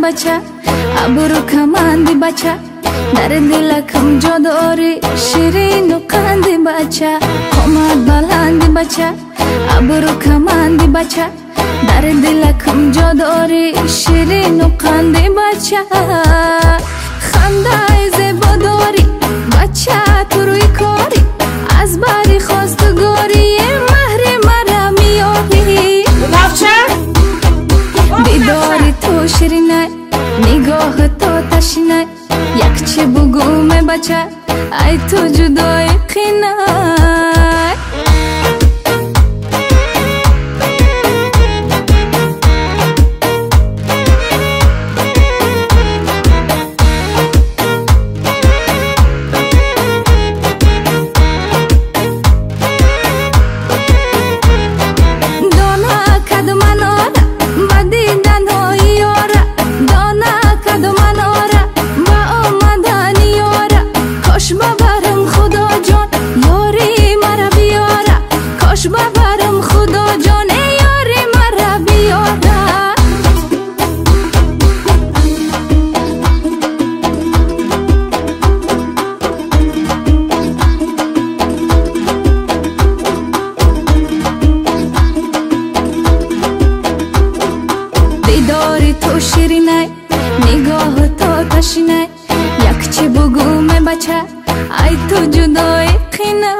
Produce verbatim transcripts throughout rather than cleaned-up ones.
بچه ابرو کمندی بچه در دلکم جا داری شیرین و قندی بچه قامت بلندی بچه ابرو کمندی بچه در دلکم جا داری شیرین و قندی بچه خنده زیبا داری بچه تو روی کاری از بری خواستگاری مهر مرا میاری دیداری تو شیرینه نگاه تو تشینه یک چه بگومه بچه ای تو جدای قینه ببرم خدا جان یاری مرا بیاره دیداری تو شیرینه نگاه تو تشینه یک چه بگومه بچه ای تو جدای قینه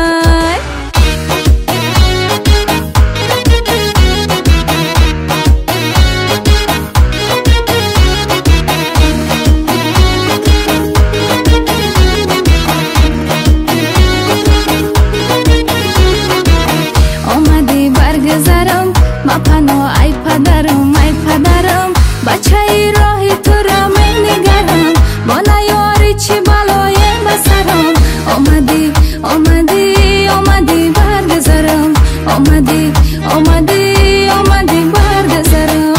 پناه ای پدرم ای پدرم بچه ای راهی تو را می نگرم با نیاری چی بلای بسرم آمدی آمدی آمدی برگذرم آمدی آمدی آمدی برگذرم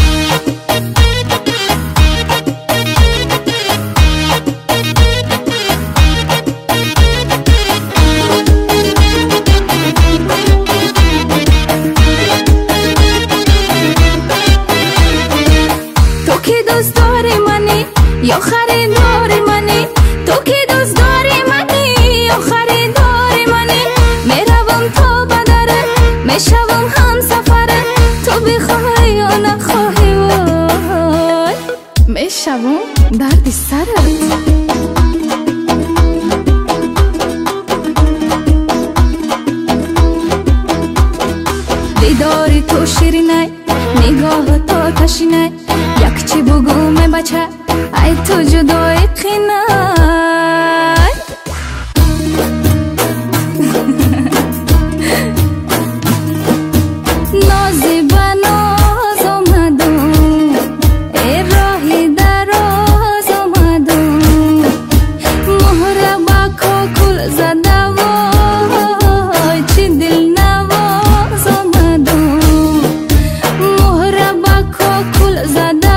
دوست داری منی یا خریداری منی تو کی دوست داری منی یا خریداری منی میروم تو بدره میشوم هم سفره تو بخواهی یا نخواهی وای میشوم درد سرت دیداری تو شیرینه نگاه تو تشینه یک چی بگومه بچه ای تو جدای قینه نازی به ناز آمدم ای راهی دراز آمدم مهره با کاکل زده وای چی دل نواز آمدم مهره با کاکل زده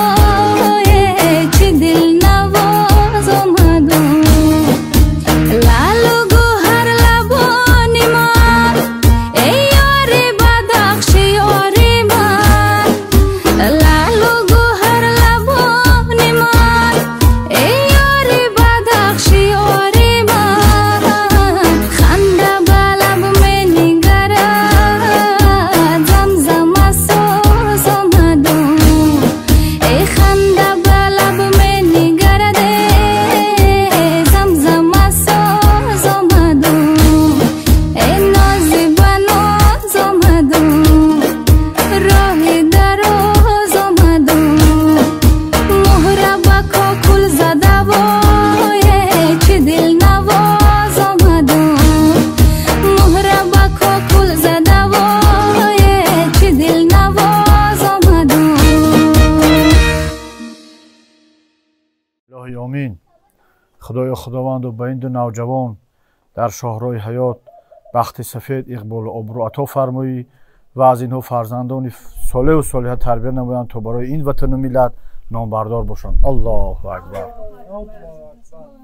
آمین. خدای خداوند و به این دو نوجوان در شاهراه حیات بخت سفید اقبال و ابرو عطا فرمایی و از اینها فرزندان صالح و صالحه تربیت نمایند تا برای این وطن و ملت نامبردار باشند. الله اکبر.